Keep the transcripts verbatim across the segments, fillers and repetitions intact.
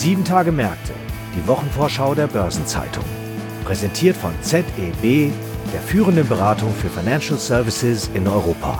Sieben Tage Märkte, die Wochenvorschau der Börsenzeitung. Präsentiert von Z E B, der führenden Beratung für Financial Services in Europa.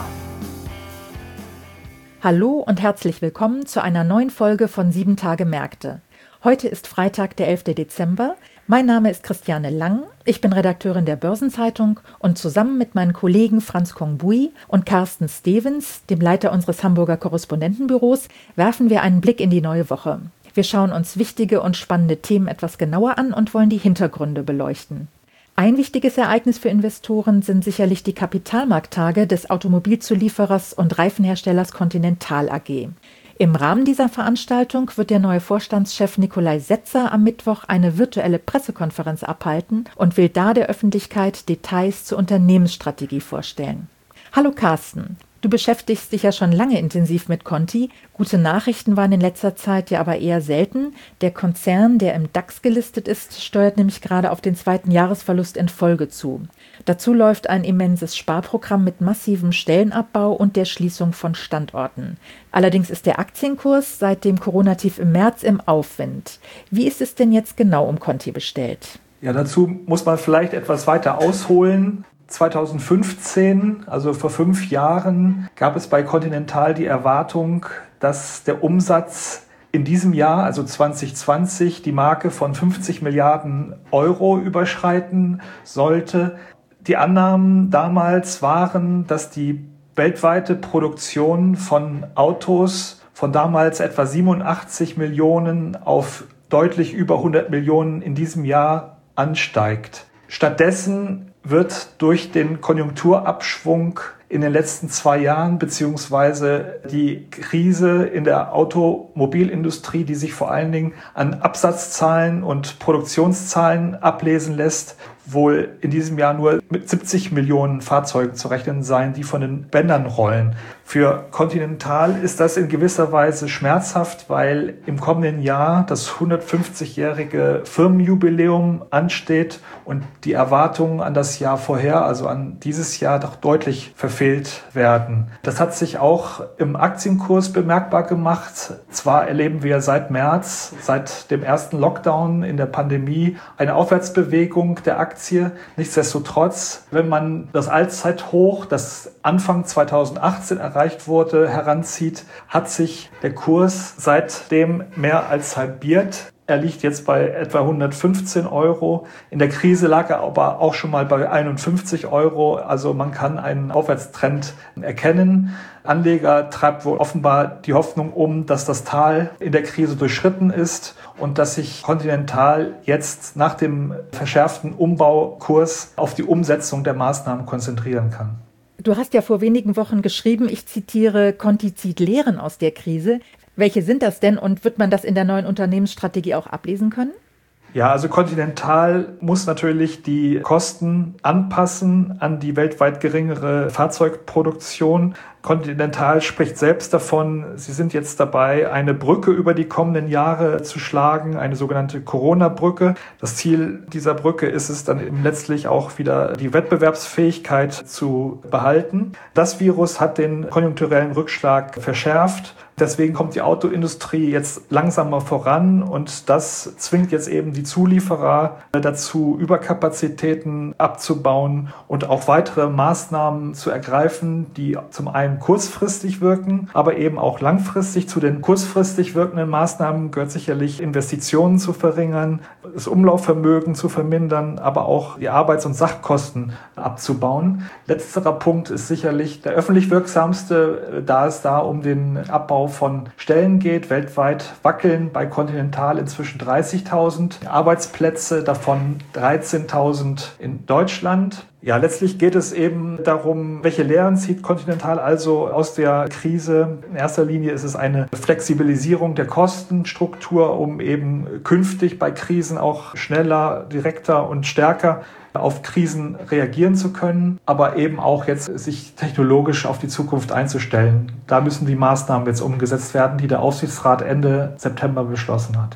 Hallo und herzlich willkommen zu einer neuen Folge von Sieben Tage Märkte. Heute ist Freitag, der elfter Dezember. Mein Name ist Christiane Lang, ich bin Redakteurin der Börsenzeitung und zusammen mit meinen Kollegen Franz Kongbui und Carsten Stevens, dem Leiter unseres Hamburger Korrespondentenbüros, werfen wir einen Blick in die neue Woche. Wir schauen uns wichtige und spannende Themen etwas genauer an und wollen die Hintergründe beleuchten. Ein wichtiges Ereignis für Investoren sind sicherlich die Kapitalmarkttage des Automobilzulieferers und Reifenherstellers Continental A G. Im Rahmen dieser Veranstaltung wird der neue Vorstandschef Nikolai Setzer am Mittwoch eine virtuelle Pressekonferenz abhalten und will da der Öffentlichkeit Details zur Unternehmensstrategie vorstellen. Hallo Carsten, du beschäftigst dich ja schon lange intensiv mit Conti. Gute Nachrichten waren in letzter Zeit ja aber eher selten. Der Konzern, der im DAX gelistet ist, steuert nämlich gerade auf den zweiten Jahresverlust in Folge zu. Dazu läuft ein immenses Sparprogramm mit massivem Stellenabbau und der Schließung von Standorten. Allerdings ist der Aktienkurs seit dem Corona-Tief im März im Aufwind. Wie ist es denn jetzt genau um Conti bestellt? Ja, dazu muss man vielleicht etwas weiter ausholen. zweitausendfünfzehn, also vor fünf Jahren, gab es bei Continental die Erwartung, dass der Umsatz in diesem Jahr, also zwanzig zwanzig, die Marke von fünfzig Milliarden Euro überschreiten sollte. Die Annahmen damals waren, dass die weltweite Produktion von Autos von damals etwa siebenundachtzig Millionen auf deutlich über hundert Millionen in diesem Jahr ansteigt. Stattdessen wird durch den Konjunkturabschwung in den letzten zwei Jahren beziehungsweise die Krise in der Automobilindustrie, die sich vor allen Dingen an Absatzzahlen und Produktionszahlen ablesen lässt, wohl in diesem Jahr nur mit siebzig Millionen Fahrzeugen zu rechnen sein, die von den Bändern rollen. Für Continental ist das in gewisser Weise schmerzhaft, weil im kommenden Jahr das hundertfünfzigjährige Firmenjubiläum ansteht und die Erwartungen an das Jahr vorher, also an dieses Jahr, doch deutlich verfehlt werden. Das hat sich auch im Aktienkurs bemerkbar gemacht. Zwar erleben wir seit März, seit dem ersten Lockdown in der Pandemie, eine Aufwärtsbewegung der Aktie. Nichtsdestotrotz, wenn man das Allzeithoch, das Anfang zweitausendachtzehn erreicht wurde, heranzieht, hat sich der Kurs seitdem mehr als halbiert. Er liegt jetzt bei etwa hundertfünfzehn Euro. In der Krise lag er aber auch schon mal bei einundfünfzig Euro. Also man kann einen Aufwärtstrend erkennen. Anleger treibt wohl offenbar die Hoffnung um, dass das Tal in der Krise durchschritten ist und dass sich Continental jetzt nach dem verschärften Umbaukurs auf die Umsetzung der Maßnahmen konzentrieren kann. Du hast ja vor wenigen Wochen geschrieben, ich zitiere, Conti zieht Lehren aus der Krise. Welche sind das denn und wird man das in der neuen Unternehmensstrategie auch ablesen können? Ja, also Continental muss natürlich die Kosten anpassen an die weltweit geringere Fahrzeugproduktion. Continental spricht selbst davon, sie sind jetzt dabei, eine Brücke über die kommenden Jahre zu schlagen, eine sogenannte Corona-Brücke. Das Ziel dieser Brücke ist es dann eben letztlich auch wieder die Wettbewerbsfähigkeit zu behalten. Das Virus hat den konjunkturellen Rückschlag verschärft. Deswegen kommt die Autoindustrie jetzt langsamer voran und das zwingt jetzt eben die Zulieferer dazu, Überkapazitäten abzubauen und auch weitere Maßnahmen zu ergreifen, die zum einen kurzfristig wirken, aber eben auch langfristig. Zu den kurzfristig wirkenden Maßnahmen gehört sicherlich Investitionen zu verringern, das Umlaufvermögen zu vermindern, aber auch die Arbeits- und Sachkosten abzubauen. Letzterer Punkt ist sicherlich der öffentlich wirksamste, da es da um den Abbau von Stellen geht. Weltweit wackeln bei Continental inzwischen dreißigtausend Arbeitsplätze, davon dreizehntausend in Deutschland. Ja, letztlich geht es eben darum, welche Lehren zieht Continental also aus der Krise. In erster Linie ist es eine Flexibilisierung der Kostenstruktur, um eben künftig bei Krisen auch schneller, direkter und stärker auf Krisen reagieren zu können, aber eben auch jetzt sich technologisch auf die Zukunft einzustellen. Da müssen die Maßnahmen jetzt umgesetzt werden, die der Aufsichtsrat Ende September beschlossen hat.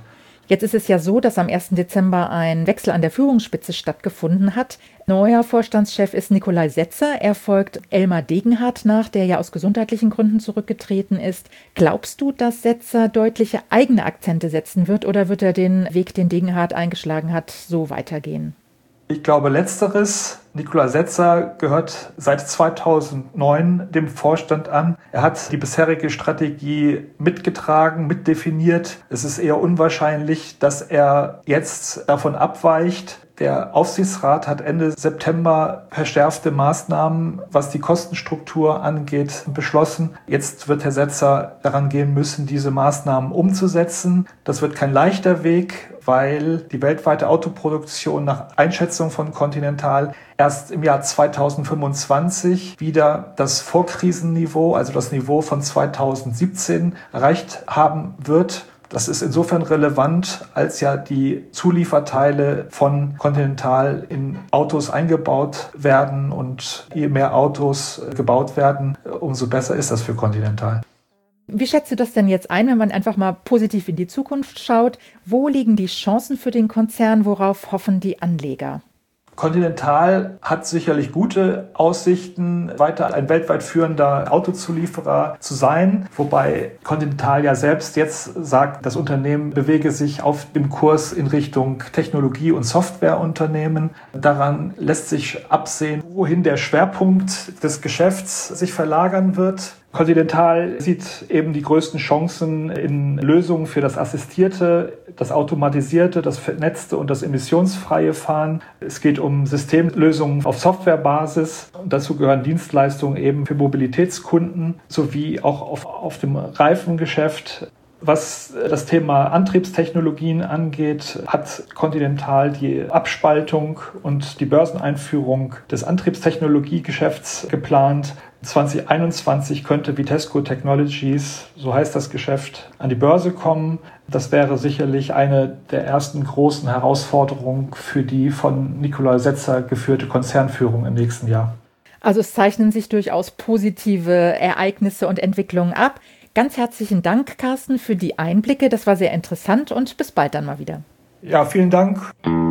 Jetzt ist es ja so, dass am ersten Dezember ein Wechsel an der Führungsspitze stattgefunden hat. Neuer Vorstandschef ist Nikolai Setzer. Er folgt Elmar Degenhardt nach, der ja aus gesundheitlichen Gründen zurückgetreten ist. Glaubst du, dass Setzer deutliche eigene Akzente setzen wird oder wird er den Weg, den Degenhardt eingeschlagen hat, so weitergehen? Ich glaube letzteres. Nikolai Setzer gehört seit zweitausendneun dem Vorstand an. Er hat die bisherige Strategie mitgetragen, mitdefiniert. Es ist eher unwahrscheinlich, dass er jetzt davon abweicht. Der Aufsichtsrat hat Ende September verschärfte Maßnahmen, was die Kostenstruktur angeht, beschlossen. Jetzt wird Herr Setzer daran gehen müssen, diese Maßnahmen umzusetzen. Das wird kein leichter Weg, weil die weltweite Autoproduktion nach Einschätzung von Continental erst im Jahr zweitausendfünfundzwanzig wieder das Vorkrisenniveau, also das Niveau von zweitausendsiebzehn, erreicht haben wird. Das ist insofern relevant, als ja die Zulieferteile von Continental in Autos eingebaut werden und je mehr Autos gebaut werden, umso besser ist das für Continental. Wie schätzt du das denn jetzt ein, wenn man einfach mal positiv in die Zukunft schaut? Wo liegen die Chancen für den Konzern? Worauf hoffen die Anleger? Continental hat sicherlich gute Aussichten, weiter ein weltweit führender Autozulieferer zu sein, wobei Continental ja selbst jetzt sagt, das Unternehmen bewege sich auf dem Kurs in Richtung Technologie- und Softwareunternehmen. Daran lässt sich absehen, wohin der Schwerpunkt des Geschäfts sich verlagern wird. Continental sieht eben die größten Chancen in Lösungen für das assistierte, das automatisierte, das vernetzte und das emissionsfreie Fahren. Es geht um Systemlösungen auf Softwarebasis. Und dazu gehören Dienstleistungen eben für Mobilitätskunden sowie auch auf, auf dem Reifengeschäft. Was das Thema Antriebstechnologien angeht, hat Continental die Abspaltung und die Börseneinführung des Antriebstechnologiegeschäfts geplant. zwanzig einundzwanzig könnte Vitesco Technologies, so heißt das Geschäft, an die Börse kommen. Das wäre sicherlich eine der ersten großen Herausforderungen für die von Nikolai Setzer geführte Konzernführung im nächsten Jahr. Also es zeichnen sich durchaus positive Ereignisse und Entwicklungen ab. Ganz herzlichen Dank, Carsten, für die Einblicke. Das war sehr interessant und bis bald dann mal wieder. Ja, vielen Dank.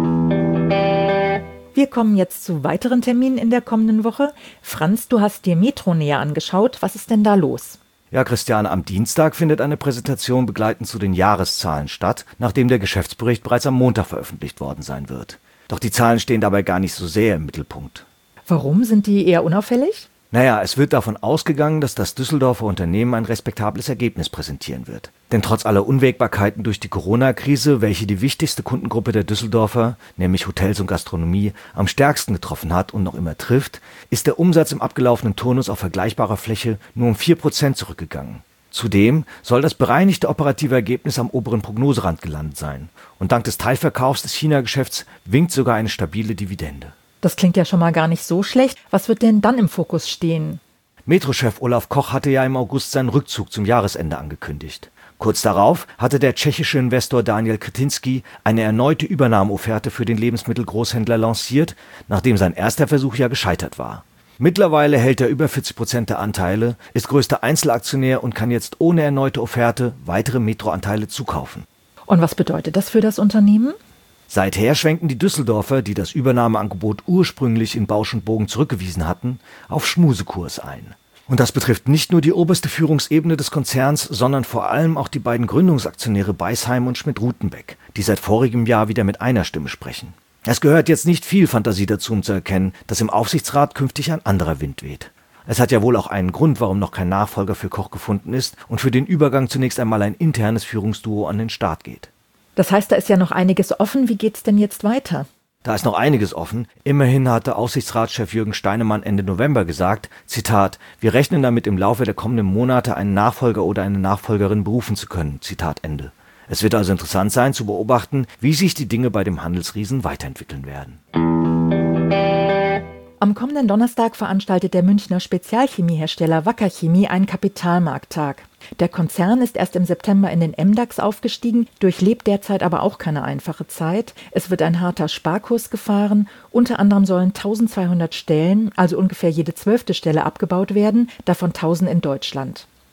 Wir kommen jetzt zu weiteren Terminen in der kommenden Woche. Franz, du hast dir Metro näher angeschaut. Was ist denn da los? Ja, Christiane, am Dienstag findet eine Präsentation begleitend zu den Jahreszahlen statt, nachdem der Geschäftsbericht bereits am Montag veröffentlicht worden sein wird. Doch die Zahlen stehen dabei gar nicht so sehr im Mittelpunkt. Warum? Sind die eher unauffällig? Naja, es wird davon ausgegangen, dass das Düsseldorfer Unternehmen ein respektables Ergebnis präsentieren wird. Denn trotz aller Unwägbarkeiten durch die Corona-Krise, welche die wichtigste Kundengruppe der Düsseldorfer, nämlich Hotels und Gastronomie, am stärksten getroffen hat und noch immer trifft, ist der Umsatz im abgelaufenen Turnus auf vergleichbarer Fläche nur um vier Prozent zurückgegangen. Zudem soll das bereinigte operative Ergebnis am oberen Prognoserand gelandet sein. Und dank des Teilverkaufs des China-Geschäfts winkt sogar eine stabile Dividende. Das klingt ja schon mal gar nicht so schlecht. Was wird denn dann im Fokus stehen? Metro-Chef Olaf Koch hatte ja im August seinen Rückzug zum Jahresende angekündigt. Kurz darauf hatte der tschechische Investor Daniel Křetínský eine erneute Übernahmeofferte für den Lebensmittelgroßhändler lanciert, nachdem sein erster Versuch ja gescheitert war. Mittlerweile hält er über vierzig Prozent der Anteile, ist größter Einzelaktionär und kann jetzt ohne erneute Offerte weitere Metro-Anteile zukaufen. Und was bedeutet das für das Unternehmen? Seither schwenken die Düsseldorfer, die das Übernahmeangebot ursprünglich in Bausch und Bogen zurückgewiesen hatten, auf Schmusekurs ein. Und das betrifft nicht nur die oberste Führungsebene des Konzerns, sondern vor allem auch die beiden Gründungsaktionäre Beisheim und Schmidt-Rutenbeck, die seit vorigem Jahr wieder mit einer Stimme sprechen. Es gehört jetzt nicht viel Fantasie dazu, um zu erkennen, dass im Aufsichtsrat künftig ein anderer Wind weht. Es hat ja wohl auch einen Grund, warum noch kein Nachfolger für Koch gefunden ist und für den Übergang zunächst einmal ein internes Führungsduo an den Start geht. Das heißt, da ist ja noch einiges offen. Wie geht's denn jetzt weiter? Da ist noch einiges offen. Immerhin hatte Aufsichtsratschef Jürgen Steinemann Ende November gesagt, Zitat, wir rechnen damit im Laufe der kommenden Monate einen Nachfolger oder eine Nachfolgerin berufen zu können, Zitat Ende. Es wird also interessant sein zu beobachten, wie sich die Dinge bei dem Handelsriesen weiterentwickeln werden. Am kommenden Donnerstag veranstaltet der Münchner Spezialchemiehersteller Wacker Chemie einen Kapitalmarkttag. Der Konzern ist erst im September in den M DAX aufgestiegen, durchlebt derzeit aber auch keine einfache Zeit. Es wird ein harter Sparkurs gefahren. Unter anderem sollen eintausendzweihundert Stellen, also ungefähr jede zwölfte Stelle, abgebaut werden, davon tausend in Deutschland.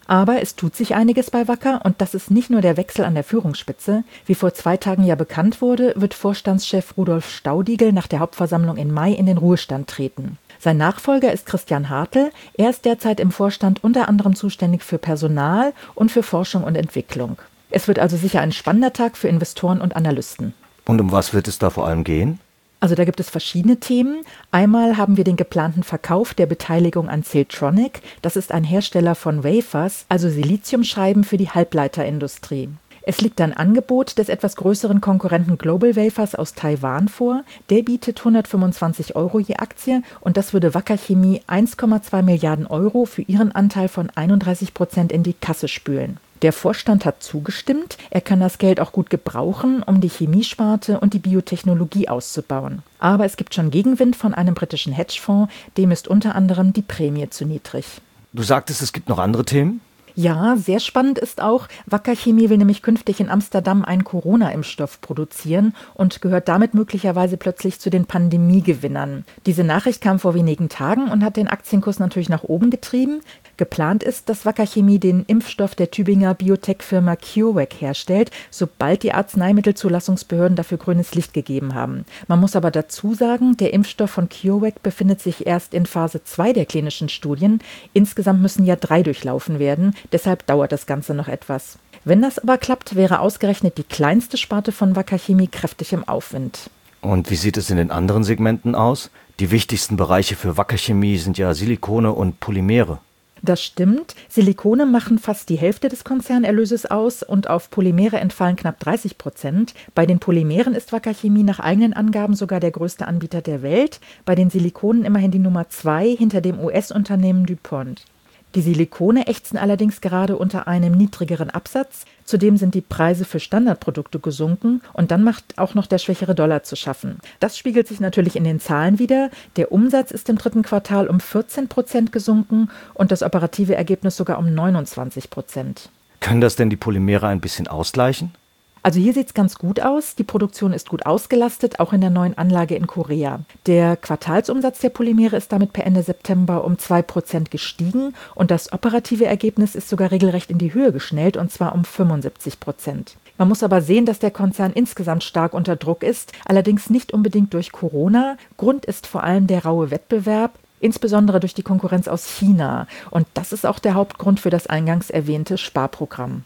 Aber es tut sich einiges bei Wacker und das ist nicht nur der Wechsel an der Führungsspitze. Wie vor zwei Tagen ja bekannt wurde, wird Vorstandschef Rudolf Staudigl nach der Hauptversammlung in Mai in den Ruhestand treten. Sein Nachfolger ist Christian Hartl. Er ist derzeit im Vorstand unter anderem zuständig für Personal und für Forschung und Entwicklung. Es wird also sicher ein spannender Tag für Investoren und Analysten. Und um was wird es da vor allem gehen? Also da gibt es verschiedene Themen. Einmal haben wir den geplanten Verkauf der Beteiligung an Siltronic. Das ist ein Hersteller von Wafers, also Siliziumscheiben für die Halbleiterindustrie. Es liegt ein Angebot des etwas größeren Konkurrenten Global Wafers aus Taiwan vor. Der bietet hundertfünfundzwanzig Euro je Aktie und das würde Wacker Chemie eins Komma zwei Milliarden Euro für ihren Anteil von einunddreißig Prozent in die Kasse spülen. Der Vorstand hat zugestimmt. Er kann das Geld auch gut gebrauchen, um die Chemiesparte und die Biotechnologie auszubauen. Aber es gibt schon Gegenwind von einem britischen Hedgefonds. Dem ist unter anderem die Prämie zu niedrig. Du sagtest, es gibt noch andere Themen? Ja, sehr spannend ist auch, Wacker Chemie will nämlich künftig in Amsterdam einen Corona-Impfstoff produzieren und gehört damit möglicherweise plötzlich zu den Pandemiegewinnern. Diese Nachricht kam vor wenigen Tagen und hat den Aktienkurs natürlich nach oben getrieben. Geplant ist, dass Wacker Chemie den Impfstoff der Tübinger Biotech-Firma CureVac herstellt, sobald die Arzneimittelzulassungsbehörden dafür grünes Licht gegeben haben. Man muss aber dazu sagen, der Impfstoff von CureVac befindet sich erst in Phase zwei der klinischen Studien. Insgesamt müssen ja drei durchlaufen werden, deshalb dauert das Ganze noch etwas. Wenn das aber klappt, wäre ausgerechnet die kleinste Sparte von Wacker Chemie kräftig im Aufwind. Und wie sieht es in den anderen Segmenten aus? Die wichtigsten Bereiche für Wacker Chemie sind ja Silikone und Polymere. Das stimmt. Silikone machen fast die Hälfte des Konzernerlöses aus und auf Polymere entfallen knapp dreißig Prozent. Bei den Polymeren ist Wacker Chemie nach eigenen Angaben sogar der größte Anbieter der Welt. Bei den Silikonen immerhin die Nummer zwei hinter dem U S-Unternehmen DuPont. Die Silikone ächzen allerdings gerade unter einem niedrigeren Absatz. Zudem sind die Preise für Standardprodukte gesunken und dann macht auch noch der schwächere Dollar zu schaffen. Das spiegelt sich natürlich in den Zahlen wider. Der Umsatz ist im dritten Quartal um vierzehn Prozent gesunken und das operative Ergebnis sogar um neunundzwanzig Prozent. Können das denn die Polymere ein bisschen ausgleichen? Also hier sieht es ganz gut aus. Die Produktion ist gut ausgelastet, auch in der neuen Anlage in Korea. Der Quartalsumsatz der Polymere ist damit per Ende September um zwei Prozent gestiegen und das operative Ergebnis ist sogar regelrecht in die Höhe geschnellt, und zwar um fünfundsiebzig Prozent. Man muss aber sehen, dass der Konzern insgesamt stark unter Druck ist, allerdings nicht unbedingt durch Corona. Grund ist vor allem der raue Wettbewerb, insbesondere durch die Konkurrenz aus China. Und das ist auch der Hauptgrund für das eingangs erwähnte Sparprogramm.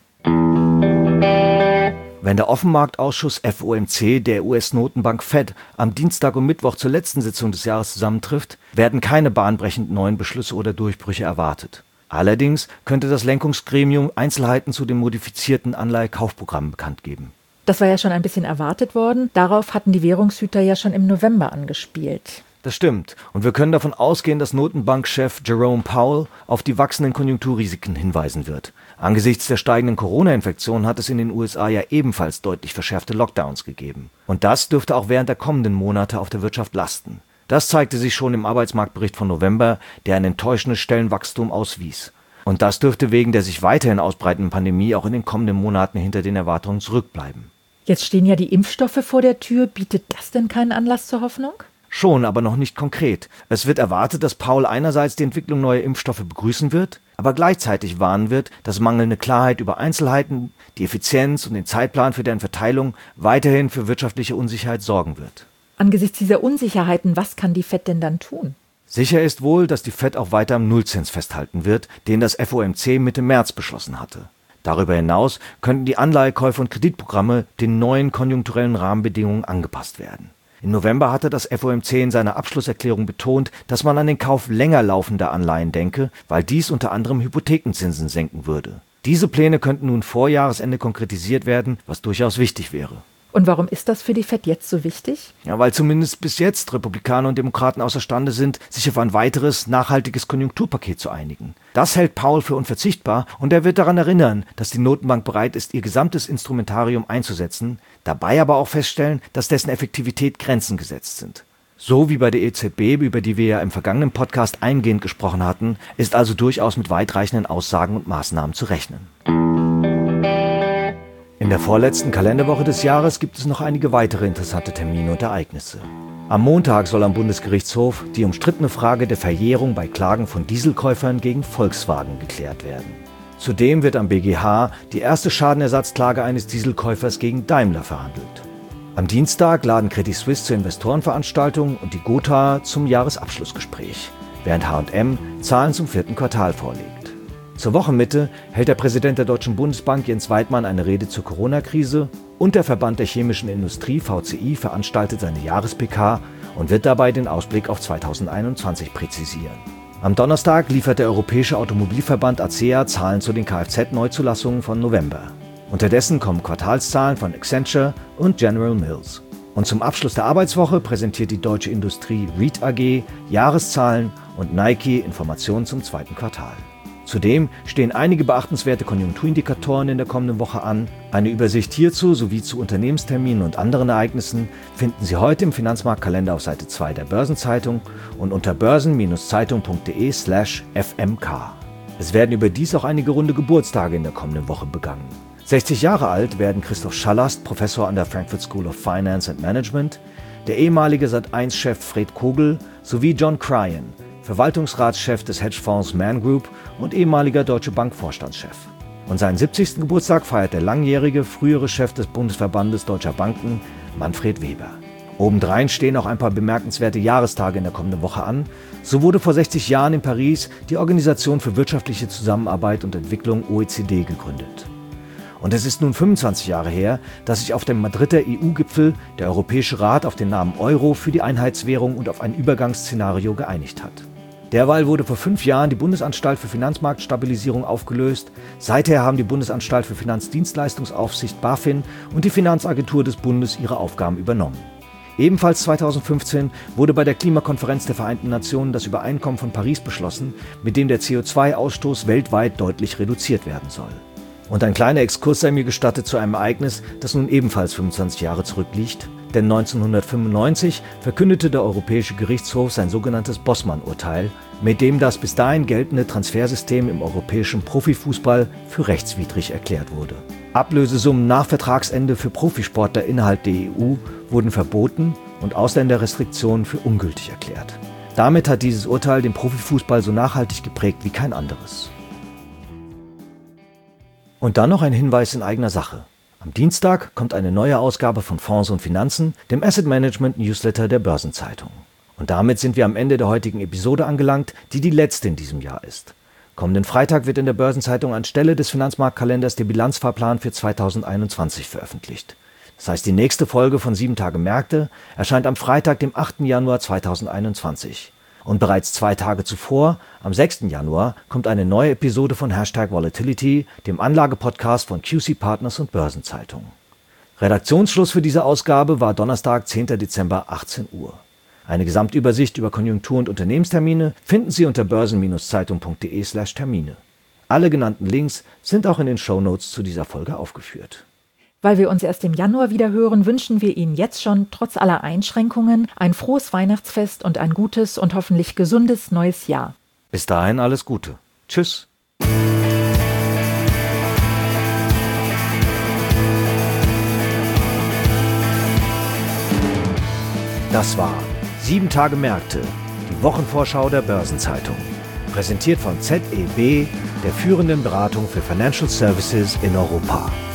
Wenn der Offenmarktausschuss F O M C der U S-Notenbank Fed am Dienstag und Mittwoch zur letzten Sitzung des Jahres zusammentrifft, werden keine bahnbrechend neuen Beschlüsse oder Durchbrüche erwartet. Allerdings könnte das Lenkungsgremium Einzelheiten zu den modifizierten Anleihekaufprogrammen bekannt geben. Das war ja schon ein bisschen erwartet worden. Darauf hatten die Währungshüter ja schon im November angespielt. Das stimmt. Und wir können davon ausgehen, dass Notenbankchef Jerome Powell auf die wachsenden Konjunkturrisiken hinweisen wird. Angesichts der steigenden Corona-Infektionen hat es in den U S A ja ebenfalls deutlich verschärfte Lockdowns gegeben. Und das dürfte auch während der kommenden Monate auf der Wirtschaft lasten. Das zeigte sich schon im Arbeitsmarktbericht von November, der ein enttäuschendes Stellenwachstum auswies. Und das dürfte wegen der sich weiterhin ausbreitenden Pandemie auch in den kommenden Monaten hinter den Erwartungen zurückbleiben. Jetzt stehen ja die Impfstoffe vor der Tür. Bietet das denn keinen Anlass zur Hoffnung? Schon, aber noch nicht konkret. Es wird erwartet, dass Powell einerseits die Entwicklung neuer Impfstoffe begrüßen wird, aber gleichzeitig warnen wird, dass mangelnde Klarheit über Einzelheiten, die Effizienz und den Zeitplan für deren Verteilung weiterhin für wirtschaftliche Unsicherheit sorgen wird. Angesichts dieser Unsicherheiten, was kann die Fed denn dann tun? Sicher ist wohl, dass die Fed auch weiter am Nullzins festhalten wird, den das F O M C Mitte März beschlossen hatte. Darüber hinaus könnten die Anleihekäufe und Kreditprogramme den neuen konjunkturellen Rahmenbedingungen angepasst werden. Im November hatte das F O M C in seiner Abschlusserklärung betont, dass man an den Kauf länger laufender Anleihen denke, weil dies unter anderem Hypothekenzinsen senken würde. Diese Pläne könnten nun vor Jahresende konkretisiert werden, was durchaus wichtig wäre. Und warum ist das für die Fed jetzt so wichtig? Ja, weil zumindest bis jetzt Republikaner und Demokraten außerstande sind, sich auf ein weiteres, nachhaltiges Konjunkturpaket zu einigen. Das hält Powell für unverzichtbar und er wird daran erinnern, dass die Notenbank bereit ist, ihr gesamtes Instrumentarium einzusetzen, dabei aber auch feststellen, dass dessen Effektivität Grenzen gesetzt sind. So wie bei der E Z B, über die wir ja im vergangenen Podcast eingehend gesprochen hatten, ist also durchaus mit weitreichenden Aussagen und Maßnahmen zu rechnen. In der vorletzten Kalenderwoche des Jahres gibt es noch einige weitere interessante Termine und Ereignisse. Am Montag soll am Bundesgerichtshof die umstrittene Frage der Verjährung bei Klagen von Dieselkäufern gegen Volkswagen geklärt werden. Zudem wird am B G H die erste Schadenersatzklage eines Dieselkäufers gegen Daimler verhandelt. Am Dienstag laden Credit Suisse zur Investorenveranstaltung und die Gotha zum Jahresabschlussgespräch, während H und M Zahlen zum vierten Quartal vorlegt. Zur Wochenmitte hält der Präsident der Deutschen Bundesbank Jens Weidmann eine Rede zur Corona-Krise und der Verband der chemischen Industrie V C I veranstaltet seine Jahres-P K und wird dabei den Ausblick auf zweitausendeinundzwanzig präzisieren. Am Donnerstag liefert der Europäische Automobilverband A C E A Zahlen zu den Kfz-Neuzulassungen von November. Unterdessen kommen Quartalszahlen von Accenture und General Mills. Und zum Abschluss der Arbeitswoche präsentiert die Deutsche Industrie Ried A G Jahreszahlen und Nike Informationen zum zweiten Quartal. Zudem stehen einige beachtenswerte Konjunkturindikatoren in der kommenden Woche an. Eine Übersicht hierzu sowie zu Unternehmensterminen und anderen Ereignissen finden Sie heute im Finanzmarktkalender auf Seite zwei der Börsenzeitung und unter börsen-zeitung.de slash fmk. Es werden überdies auch einige runde Geburtstage in der kommenden Woche begangen. sechzig Jahre alt werden Christoph Schallast, Professor an der Frankfurt School of Finance and Management, der ehemalige Sat eins Chef Fred Kogel sowie John Cryan, Verwaltungsratschef des Hedgefonds Man Group und ehemaliger Deutsche Bank Vorstandschef. Und seinen siebzigsten Geburtstag feiert der langjährige, frühere Chef des Bundesverbandes Deutscher Banken, Manfred Weber. Obendrein stehen auch ein paar bemerkenswerte Jahrestage in der kommenden Woche an. So wurde vor sechzig Jahren in Paris die Organisation für wirtschaftliche Zusammenarbeit und Entwicklung O E C D gegründet. Und es ist nun fünfundzwanzig Jahre her, dass sich auf dem Madrider E U-Gipfel der Europäische Rat auf den Namen Euro für die Einheitswährung und auf ein Übergangsszenario geeinigt hat. Derweil wurde vor fünf Jahren die Bundesanstalt für Finanzmarktstabilisierung aufgelöst. Seither haben die Bundesanstalt für Finanzdienstleistungsaufsicht BaFin und die Finanzagentur des Bundes ihre Aufgaben übernommen. Ebenfalls zweitausendfünfzehn wurde bei der Klimakonferenz der Vereinten Nationen das Übereinkommen von Paris beschlossen, mit dem der C O zwei Ausstoß weltweit deutlich reduziert werden soll. Und ein kleiner Exkurs sei mir gestattet zu einem Ereignis, das nun ebenfalls fünfundzwanzig Jahre zurückliegt. Denn neunzehnhundertfünfundneunzig verkündete der Europäische Gerichtshof sein sogenanntes Bossmann-Urteil, mit dem das bis dahin geltende Transfersystem im europäischen Profifußball für rechtswidrig erklärt wurde. Ablösesummen nach Vertragsende für Profisportler innerhalb der E U wurden verboten und Ausländerrestriktionen für ungültig erklärt. Damit hat dieses Urteil den Profifußball so nachhaltig geprägt wie kein anderes. Und dann noch ein Hinweis in eigener Sache. Am Dienstag kommt eine neue Ausgabe von Fonds und Finanzen, dem Asset Management Newsletter der Börsenzeitung. Und damit sind wir am Ende der heutigen Episode angelangt, die die letzte in diesem Jahr ist. Kommenden Freitag wird in der Börsenzeitung anstelle des Finanzmarktkalenders der Bilanzfahrplan für zweitausendeinundzwanzig veröffentlicht. Das heißt, die nächste Folge von sieben Tage Märkte erscheint am Freitag, dem achten Januar zweitausendeinundzwanzig. Und bereits zwei Tage zuvor, am sechsten Januar, kommt eine neue Episode von Hashtag Volatility, dem Anlagepodcast von Q C Partners und Börsenzeitung. Redaktionsschluss für diese Ausgabe war Donnerstag, zehnten Dezember, achtzehn Uhr. Eine Gesamtübersicht über Konjunktur- und Unternehmenstermine finden Sie unter börsen-zeitung.de slash Termine. Alle genannten Links sind auch in den Shownotes zu dieser Folge aufgeführt. Weil wir uns erst im Januar wieder hören, wünschen wir Ihnen jetzt schon, trotz aller Einschränkungen, ein frohes Weihnachtsfest und ein gutes und hoffentlich gesundes neues Jahr. Bis dahin alles Gute. Tschüss. Das war sieben Tage Märkte, die Wochenvorschau der Börsenzeitung. Präsentiert von Z E B, der führenden Beratung für Financial Services in Europa.